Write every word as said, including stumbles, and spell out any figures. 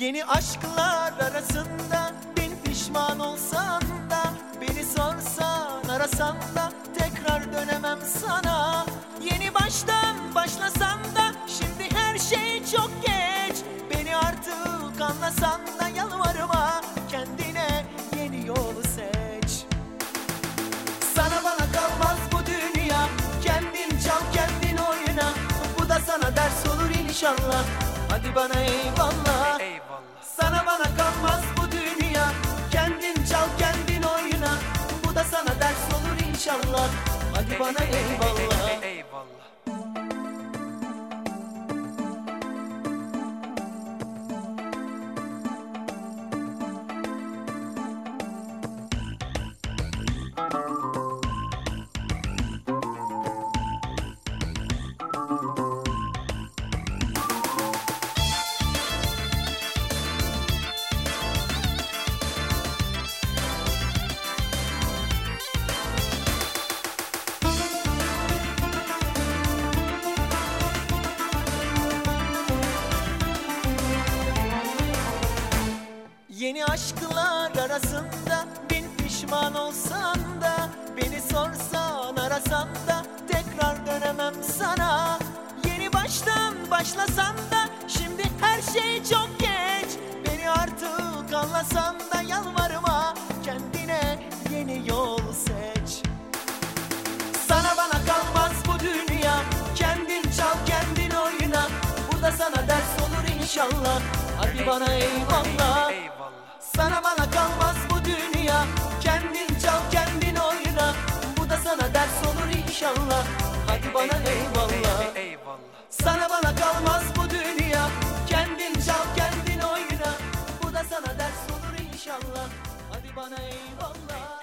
Yeni aşklar arasında bin pişman olsan da, beni sorsan arasan da tekrar dönemem sana. Yeni baştan başlasan da şimdi her şey çok geç. Beni artık anlasan da yalvarma, kendine yeni yolu seç. Sana bana kalmaz bu dünya, kendin çal kendin oyna. Bu da sana ders olur inşallah, hadi bana eyvallah. Eyvallah. Sana bana kalmaz bu dünya, kendin çal kendin oyna. Bu da sana ders olur inşallah, hadi bana eyvallah. Eyvallah. Yeni aşklar arasında bin pişman olsan da, beni sorsan arasan da tekrar dönemem sana. Yeni baştan başlasan da şimdi her şey çok geç. Beni artık anlasan da yalvarma, kendine yeni yol seç. Sana bana kalmaz bu dünya, kendin çal kendin oyna. Bu da sana ders olur inşallah, hadi bana eyvallah. Sana bana kalmaz bu dünya, kendin çal kendin oyna. Bu da sana ders olur inşallah, hadi bana eyvallah. Sana bana kalmaz bu dünya, kendin çal kendin oyna. Bu da sana ders olur inşallah, hadi bana eyvallah.